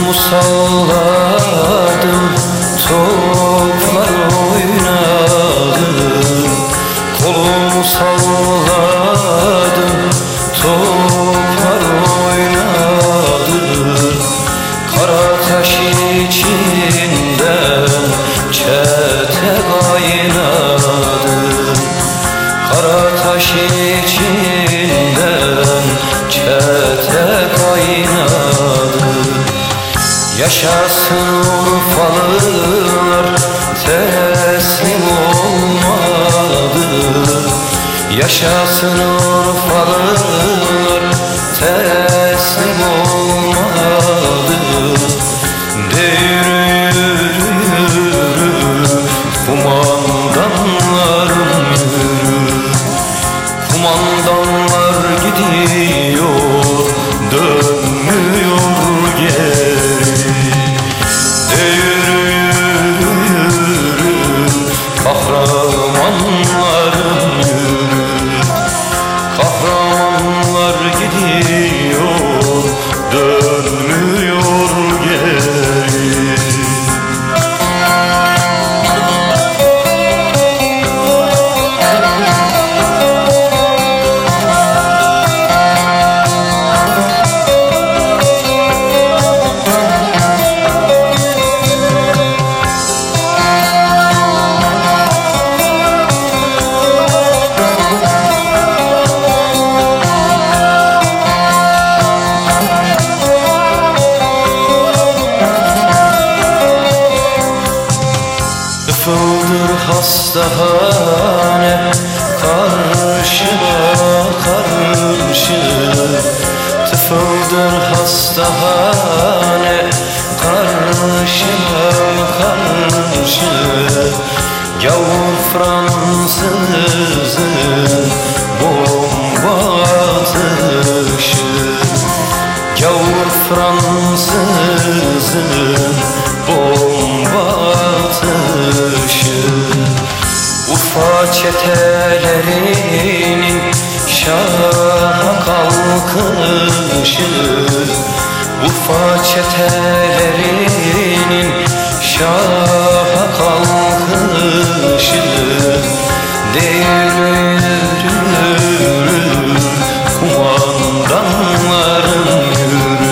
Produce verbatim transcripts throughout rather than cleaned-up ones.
Kolumu salladım, toplar oynadı. Kolumu salladım, toplar oynadı. Kara taş içinden çete kaynadı. Kara taş içinden çete kaynadı. Yaşasın Urfalılar, teslim olmadı. Yaşasın Urfalılar, teslim olmadı. De yürü yürü yürü, kumandanlarım yürü. Kumandanlar gidiyor, dönmüyor geri. De yürü yürü yürü, kahramanlarım yürü. Kahramanlar gidiyor, dönmüyor geri. Tıfıldır hastahane, karşıma karşı. Tıfıldır hastahane, karşıma karşı. Gavur Fransızın bomba atışı. Gavur Fransızın bomba atışı. Urfa çetelerinin şaha kalkışı. Urfa çetelerinin şaha kalkışı. De yürü yürü, kumandanlarım yürü.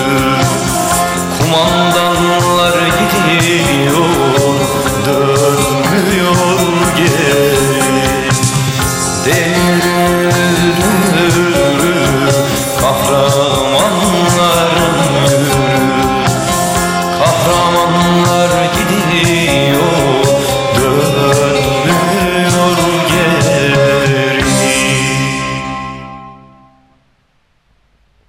Kumandanlar gidiyor, dönmüyor geri. De yürü yürü, kahramanlarım yürü. Kahramanlar gidiyor,